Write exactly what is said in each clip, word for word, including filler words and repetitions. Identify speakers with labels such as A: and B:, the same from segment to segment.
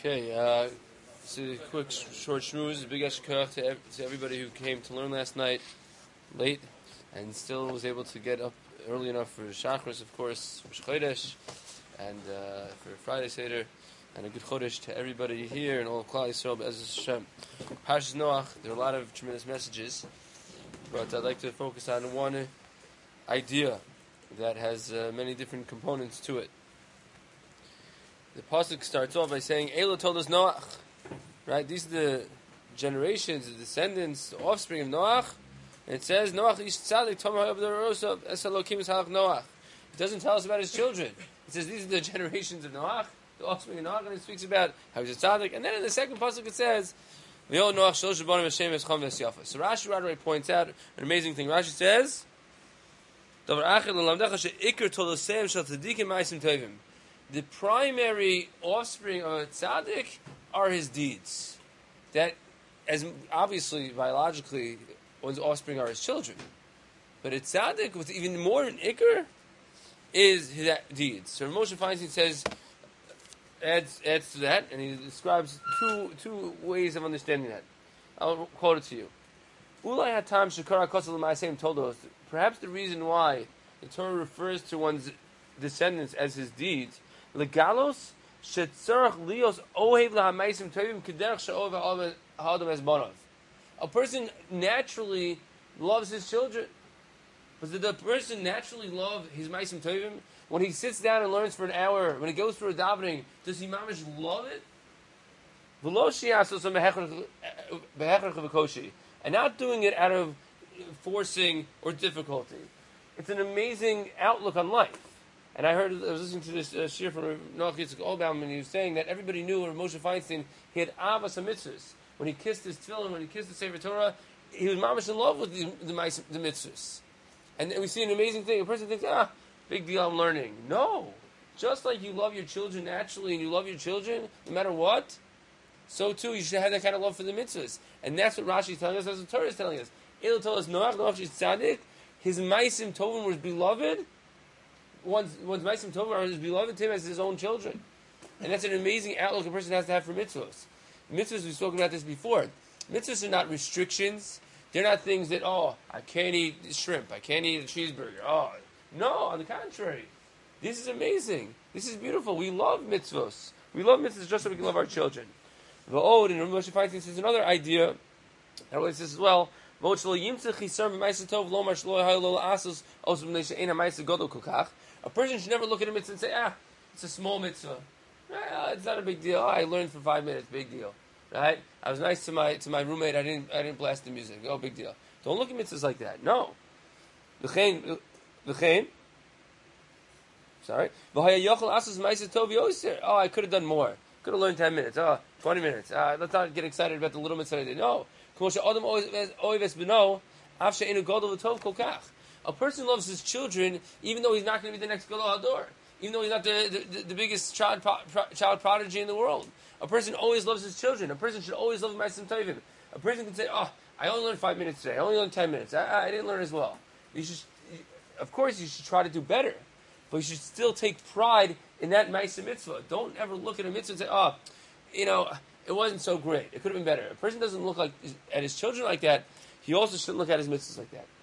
A: Okay, uh, it's a quick, sh- short shmooze. A big eshkach to, ev- to everybody who came to learn last night late and still was able to get up early enough for Shachris, of course, for Chodesh, and uh, for Friday Seder, and a good Chodesh to everybody here and all of Klal Yisrael, Be'ezus Hashem. Parshas Noach, there are a lot of tremendous messages, but I'd like to focus on one idea that has uh, many different components to it. The pasuk starts off by saying, "Elo told us Noach." Right? These are the generations, the descendants, the offspring of Noach. And it says, "Noach ish tzadik tomah ha'abdorosov es Elokim es halach Noach." It doesn't tell us about his children. It says these are the generations of Noach, the offspring of Noach, and it speaks about how he's a tzaddik. And then in the second pasuk it says, "V'yo Noach shlosh bonim Hashem es chom v'esyafa." So Rashi right away points out an amazing thing. Rashi says, "Davar achad l'lamdecha she'ikar tolosem shel tzadikim ma'asim tovim." The primary offspring of a tzaddik are his deeds. That, as obviously, biologically, one's offspring are his children. But a tzaddik, with even more than ikr, is his deeds. So Moshe Feinstein says, adds, adds to that, and he describes two two ways of understanding that. I'll quote it to you. Ulai hatam shekara kosel l'ma'asem told us, perhaps the reason why the Torah refers to one's descendants as his deeds, legalos shetzarach lios ohev lahamaisim tovim kederach she'ohev ha'adam es banav. A person naturally loves his children. But does the person naturally love his maisim tovim? When he sits down and learns for an hour, when he goes through a davening, does he mamish love it? And not doing it out of forcing or difficulty. It's an amazing outlook on life. And I heard, I was listening to this uh, shir from Noach Yitzchak Oldbaum, and he was saying that everybody knew, or Moshe Feinstein, he had avas mitzvahs. When he kissed his tefillin, when he kissed the Sefer Torah, he was mamish in love with the, the, the mitzvahs. And we see an amazing thing. A person thinks, ah, big deal, I'm learning. No. Just like you love your children naturally, and you love your children, no matter what, so too you should have that kind of love for the mitzvahs. And that's what Rashi is telling us, that's what Torah is telling us. It'll tell us, Noach, Noach is tzaddik, his maisim tovim was beloved. One's, one's maisim tovim are his beloved to him as his own children. And that's an amazing outlook a person has to have for mitzvahs. Mitzvahs, we've spoken about this before. Mitzvahs are not restrictions. They're not things that, oh, I can't eat shrimp, I can't eat a cheeseburger. Oh, no, on the contrary. This is amazing. This is beautiful. We love mitzvahs. We love mitzvahs just so we can love our children. V'od, and Moshe Feinstein says another idea, that always says as well, a person should never look at a mitzvah and say, ah, it's a small mitzvah. Ah, it's not a big deal. Oh, I learned for five minutes, big deal. Right? I was nice to my to my roommate, I didn't I didn't blast the music. Oh, big deal. Don't look at mitzvahs like that. No. V'chein, v'chein, sorry. Oh, I could have done more. Could have learned ten minutes. Oh, twenty minutes. Uh, let's not get excited about the little mitzvah I did. No. A person loves his children even though he's not going to be the next Gadol Hador. Even though he's not the, the, the biggest child, pro, child prodigy in the world. A person always loves his children. A person should always love Maisim Tovim. A person can say, oh, I only learned five minutes today. I only learned ten minutes. I, I didn't learn as well. You should, of course, you should try to do better. But you should still take pride in that Maisim Mitzvah. Don't ever look at a mitzvah and say, oh, you know, it wasn't so great. It could have been better. A person doesn't look like at his children like that. He also shouldn't look at his mitzvahs like that.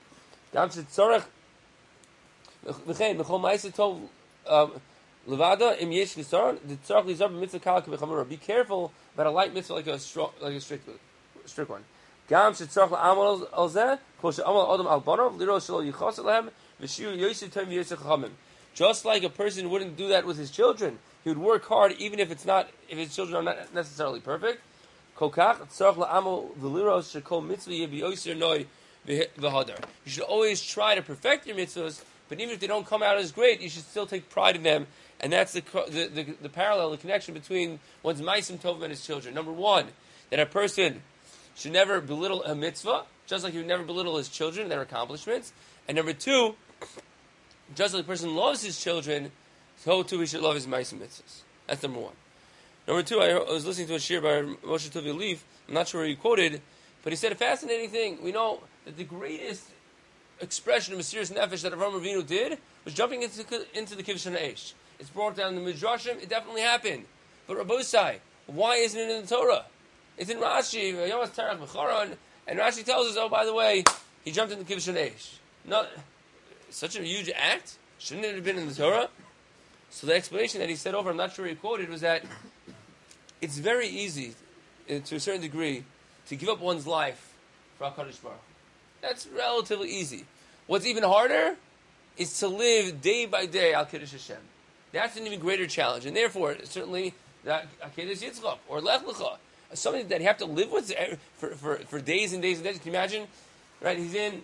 A: Levada im yesh nisaron the tzarich lizar b'mitzvah kala k'bechamura. Be careful about a light mitzvah like a strong, like a strict, strict one. Gam shetzarich la'amal al zeh kol she'amal adam al banov liro shelo yichas lehem v'shiu yosef tem yosef chachamim. Just like a person wouldn't do that with his children, he would work hard even if it's not if his children are not necessarily perfect. Kokach tzarich la'amal v'liro shekol mitzvah yebi yosef noi v'hadar. You should always try to perfect your mitzvahs. But even if they don't come out as great, you should still take pride in them. And that's the the, the, the parallel, the connection between one's maisim tovim and his children. Number one, that a person should never belittle a mitzvah, just like he would never belittle his children and their accomplishments. And number two, just like a person loves his children, so too he should love his maisim mitzvahs. That's number one. Number two, I, I was listening to a shir by Moshe Tuvi Leaf. I'm not sure where he quoted, but he said a fascinating thing. We know that the greatest expression of Mesiras Nefesh that Avraham Avinu did was jumping into, into the Kivshan Eish. It's brought down in the Midrashim. It definitely happened. But Rabbosai, Why isn't it in the Torah? It's in Rashi, Yomas Terach B'Choron, and Rashi tells us, oh, by the way, he jumped in the Kivshon Eish. Not such a huge act. Shouldn't it have been in the Torah? So the explanation that he said over, I'm not sure he quoted, was that it's very easy, uh, to a certain degree, to give up one's life for HaKadosh Baruch Hu. That's relatively easy. What's even harder is to live day by day Al Kiddush Hashem. That's an even greater challenge, and therefore, certainly, that Akedas Yitzchak or Lech Lecha, something that you have to live with for, for, for days and days and days. Can you imagine? Right? He's in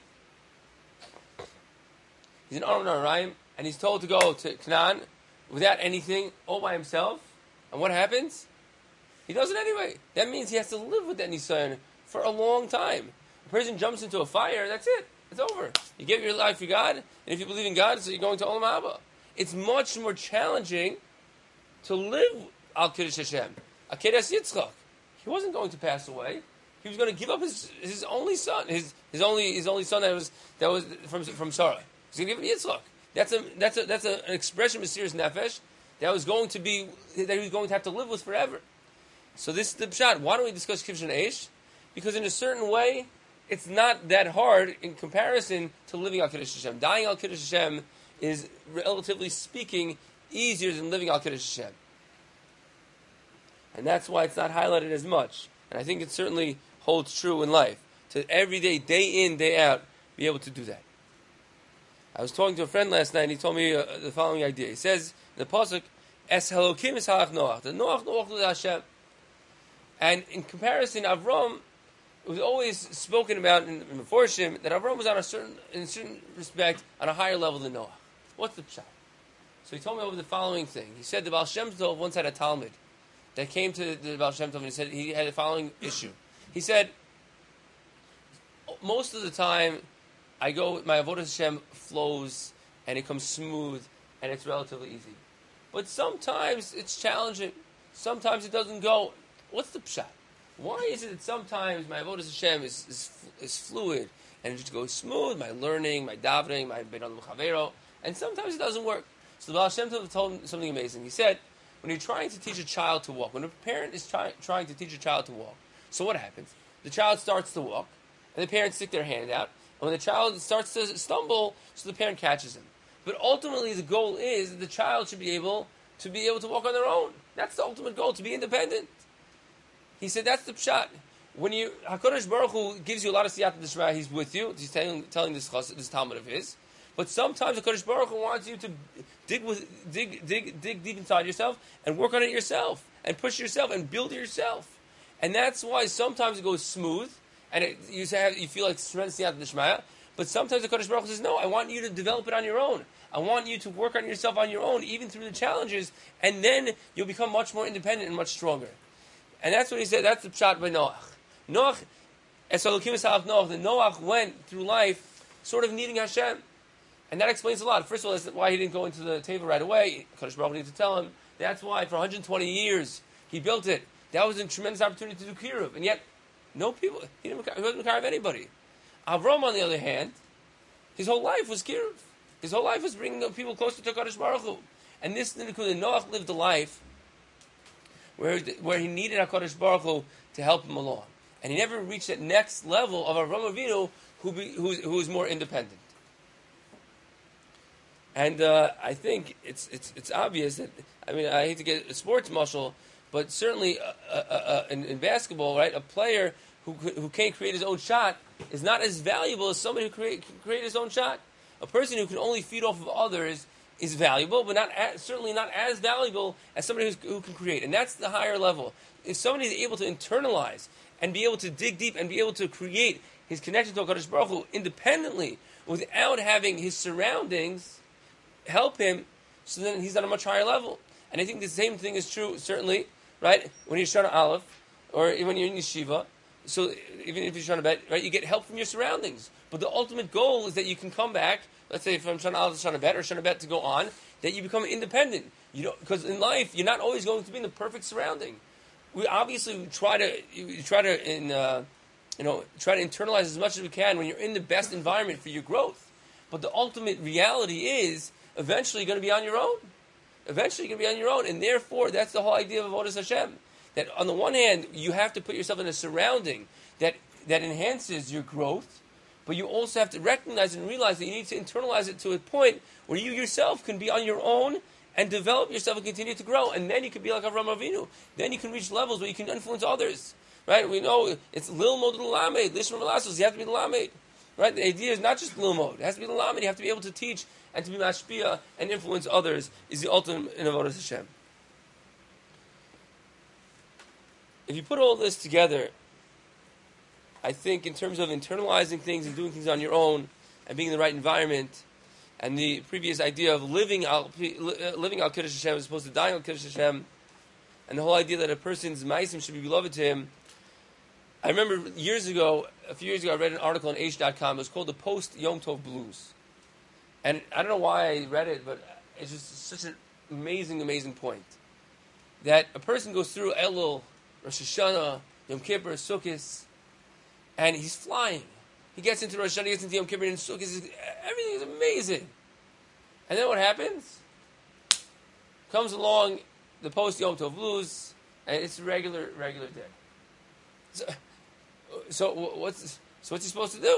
A: he's in Aron Arayim, and he's told to go to Canaan without anything, all by himself. And what happens? He does it anyway. That means he has to live with that Nisayon for a long time. A person jumps into a fire, that's it. It's over. You give your life for God, and if you believe in God, so you're going to Olam Haba. It's much more challenging to live Al Kiddush Hashem. Akedas Yitzchak. He wasn't going to pass away. He was going to give up his his only son, his his only his only son that was that was from from Sarah. He's going to give him Yitzchak. That's a that's a that's a, an expression of serious nefesh that was going to be that he was going to have to live with forever. So this is the pshat. Why don't we discuss Kivshon Eish? Because in a certain way, it's not that hard in comparison to living Al Kiddush Hashem. Dying Al Kiddush Hashem is, relatively speaking, easier than living Al Kiddush Hashem. And that's why it's not highlighted as much. And I think it certainly holds true in life. To every day, day in, day out, be able to do that. I was talking to a friend last night, and he told me uh, the following idea. He says, in the Pasuk, Es Elokim is Halach Noach. The Noach, Noach to Hashem. And in comparison, Avram, it was always spoken about in, in the Meforshim that Avram was on a certain, in a certain respect, on a higher level than Noah. What's the pshat? So he told me over the following thing. He said the Baal Shem Tov once had a Talmud that came to the Baal Shem Tov and he said he had the following issue. He said, most of the time, I go, my Avodah Hashem flows and it comes smooth and it's relatively easy. But sometimes it's challenging. Sometimes it doesn't go. What's the pshat? Why is it that sometimes my Avodah Hashem is, is is fluid and it just goes smooth, my learning, my davening, my Ben Adam Chavero, and sometimes it doesn't work? So the Baal Shem Tov told him something amazing. He said, when you're trying to teach a child to walk, when a parent is try, trying to teach a child to walk, so what happens? The child starts to walk, and the parents stick their hand out, and when the child starts to stumble, so the parent catches him. But ultimately, the goal is that the child should be able to be able to walk on their own. That's the ultimate goal, to be independent. He said that's the pshat. When you HaKadosh Baruch Hu gives you a lot of siyata d'shmaya, He's with you. He's telling, telling this this Talmud of his. But sometimes HaKadosh Baruch Hu wants you to dig with dig dig dig deep inside yourself and work on it yourself and push yourself and build it yourself. And that's why sometimes it goes smooth and it, you have you feel like tremendous siyata d'shmaya. But sometimes HaKadosh Baruch Hu says, no, I want you to develop it on your own. I want you to work on yourself on your own, even through the challenges, and then you'll become much more independent and much stronger. And that's what he said. That's the pshat by Noach. Noach, as Elokim Esav Noach, the Noach went through life sort of needing Hashem. And that explains a lot. First of all, that's why he didn't go into the table right away. HaKadosh Baruch Hu needed to tell him. That's why for one hundred twenty years he built it. That was a tremendous opportunity to do kiruv. And yet, no people, he, didn't, he wasn't kiruv anybody. Avram, on the other hand, his whole life was kiruv. His whole life was bringing people closer to HaKadosh Baruch Hu. And this, Noach lived a life where, where he needed HaKadosh Baruch Hu to help him along. And he never reached that next level of Avram Avinu who, be, who, who was more independent. And uh, I think it's it's it's obvious that, I mean, I hate to get a sports muscle, but certainly uh, uh, uh, in, in basketball, right, a player who who can't create his own shot is not as valuable as somebody who create, can create his own shot. A person who can only feed off of others is valuable, but not as, certainly not as valuable as somebody who's, who can create. And that's the higher level. If somebody is able to internalize and be able to dig deep and be able to create his connection to HaKadosh Baruch Hu independently without having his surroundings help him, so then he's on a much higher level. And I think the same thing is true, certainly, right, when you're Shana Aleph, or when you're in Yeshiva. So even if you're Shana Bet, right, you get help from your surroundings. But the ultimate goal is that you can come back, let's say from Shana Aleph to Shana Bet, or Shana Bet to go on, that you become independent. You know, because in life, you're not always going to be in the perfect surrounding. We obviously try to, you try to, in, uh, you know, try to internalize as much as we can when you're in the best environment for your growth. But the ultimate reality is, eventually you're going to be on your own. Eventually you're going to be on your own. And therefore, that's the whole idea of Avodas Hashem. that on the one hand, you have to put yourself in a surrounding that, that enhances your growth, but you also have to recognize and realize that you need to internalize it to a point where you yourself can be on your own and develop yourself and continue to grow. And then you can be like Avraham Avinu. Then you can reach levels where you can influence others. Right? We know it's Lil Mod Lamed, Lishma Malasos. You have to be the Lamed. Right? The idea is not just Lil Mod. It has to be the Lamed. You have to be able to teach and to be Mashpia and influence others is the ultimate in Avodas Hashem. If you put all this together, I think in terms of internalizing things and doing things on your own and being in the right environment, and the previous idea of living al living al Kiddush Hashem as opposed to dying al Kiddush Hashem, and the whole idea that a person's ma'asim should be beloved to him. I remember years ago, a few years ago, I read an article on Aish dot com. It was called the Post Yom Tov Blues, and I don't know why I read it, but it's just such an amazing, amazing point that a person goes through Elul, Rosh Hashanah, Yom Kippur, Sukkot, and he's flying. He gets into Rosh Hashanah, he gets into Yom Kippur, and Sukkot, everything is amazing. And then what happens? Comes along the post Yom Tov Blues, and it's a regular, regular day. So, so what's so what's he supposed to do?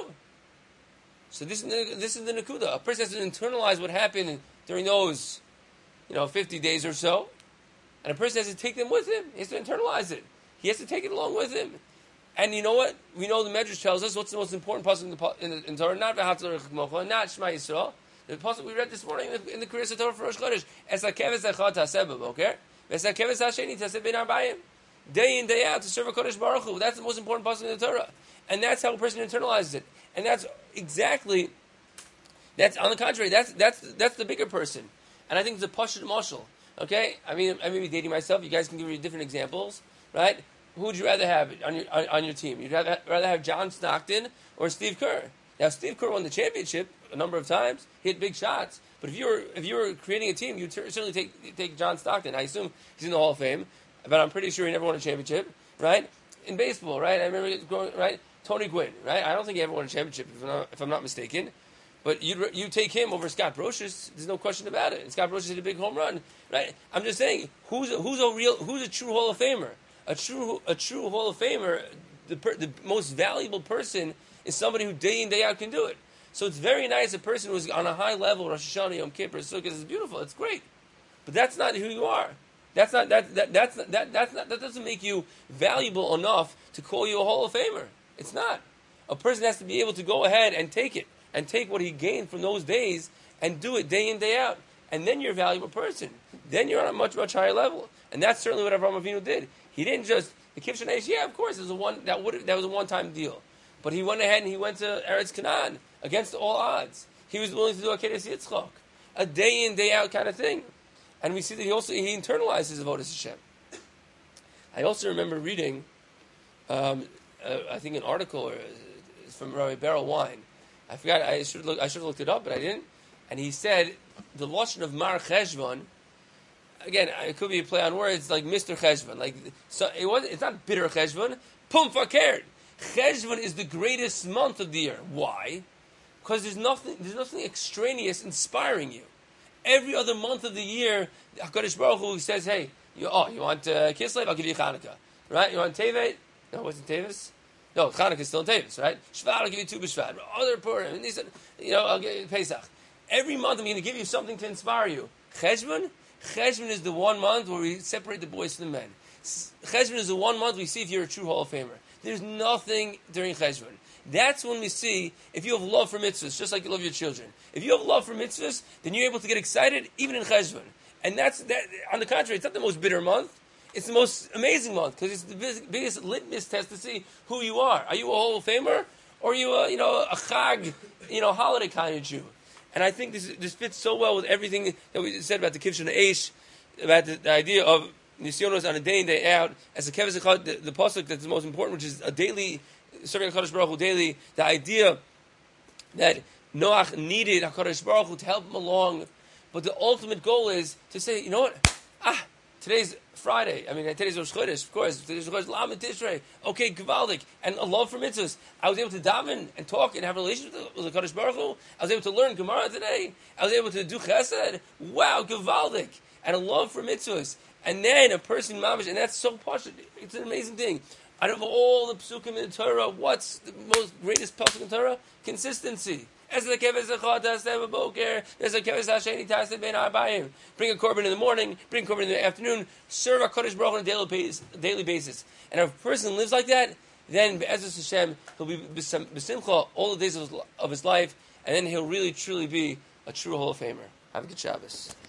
A: So this is the, this is the Nakuda. A person has to internalize what happened during those, you know, fifty days or so, and a person has to take them with him. He has to internalize it. He has to take it along with him. And you know what? We know the Medrash tells us what's the most important pasuk in the in the in Torah. Not V'Havta L'Chakmocha, not Shema Yisrael. The pasuk we read this morning in the, in the Kriyas Torah for Rosh Chodesh. Es hakeves echad taseh b'boker, v'es hakeves hasheni taseh ben arbayim. Day in, day out to serve a Kodesh Baruch Hu. That's the most important pasuk in the Torah, and that's how a person internalizes it. And that's exactly. That's on the contrary. That's that's that's the bigger person. And I think it's a pashut mashal. Okay, I mean I may be dating myself. You guys can give me different examples, right? Who would you rather have on your on, on your team? You'd rather, rather have John Stockton or Steve Kerr. Now, Steve Kerr won the championship a number of times. He hit big shots. But if you were if you were creating a team, you'd ter- certainly take take John Stockton. I assume he's in the Hall of Fame, but I'm pretty sure he never won a championship, right? In baseball, right? I remember going right. Tony Gwynn, right? I don't think he ever won a championship, if I'm not, if I'm not mistaken. But you you take him over Scott Brocious. There's no question about it. And Scott Brocious hit a big home run, right? I'm just saying, who's a, who's a real who's a true Hall of Famer? A true a true Hall of Famer, the, per, the most valuable person is somebody who day in day out can do it. So it's very nice. A person who's on a high level, Rosh Hashanah, Yom Kippur, Sukkot is beautiful. It's great, but that's not who you are. That's not that that that's not, that that's not that doesn't make you valuable enough to call you a Hall of Famer. It's not. A person has to be able to go ahead and take it and take what he gained from those days and do it day in day out, and then you're a valuable person. Then you're on a much much higher level, and that's certainly what Avraham Avinu did. He didn't just the Kivshan Eish. Yeah, of course, it was a one that would that was a one time deal. But he went ahead and he went to Eretz Canaan against all odds. He was willing to do a Kedes Yitzchak, a day in day out kind of thing. And we see that he also he internalizes Avodas Hashem. I also remember reading, um, uh, I think an article or, uh, from Rabbi Beryl Wine. I forgot. I should look. I should have looked it up, but I didn't. And he said the lashon of Mar Cheshvan. Again, it could be a play on words like Mister Cheshvan. Like so, it was. It's not bitter Cheshvan. Pum fakert. Cheshvan is the greatest month of the year. Why? Because there's nothing. There's nothing extraneous inspiring you. Every other month of the year, HaKadosh Baruch Hu says, "Hey, you, oh, you want uh, Kislev? I'll give you Chanukah. Right? You want Tevet? No, it wasn't Tevis. No, Chanukah is still in Tevis, right? Shvat, I'll give you Tu B'Shvat. Other Purim, and these, you know, I'll give you Pesach. Every month, I'm going to give you something to inspire you. Cheshvan, Cheshvan is the one month where we separate the boys from the men. Cheshvan is the one month we see if you're a true Hall of Famer. There's nothing during Cheshvan. That's when we see if you have love for mitzvahs, just like you love your children. If you have love for mitzvahs, then you're able to get excited even in Cheshvan. And that's that. On the contrary, it's not the most bitter month. It's the most amazing month because it's the biggest litmus test to see who you are. Are you a Hall of Famer or are you a, you know, a Chag, you know, holiday kind of Jew? And I think this this fits so well with everything that we said about the Kivshan Eish, about the, the idea of Nisyonos on a day in, day out, as the Keves Echad, the, the pasuk that's the most important, which is a daily, serving HaKadosh Baruch Hu daily, the idea that Noach needed HaKadosh Baruch Hu to help him along, but the ultimate goal is to say, you know what, ah, today's Friday, I mean, today's Rosh Chodesh, of course, today's Rosh Chodesh, Lamed Tishrei, okay, Gevaldik, and a love for mitzvahs. I was able to daven and talk and have a relationship with the HaKadosh Baruch Hu. I was able to learn Gemara today. I was able to do Chesed. Wow, Gevaldik. And a love for mitzvahs. And then a person mamish, and that's so posh. It's an amazing thing. Out of all the psukim in the Torah, what's the most greatest pasuk in the Torah? Consistency. Bring a korban in the morning, bring a korban in the afternoon, serve a Kodesh Baruch on a daily basis, daily basis. And if a person lives like that, then Be'ezus Hashem, he'll be b'simcha all the days of his, of his life, and then he'll really truly be a true Hall of Famer. Have a good Shabbos.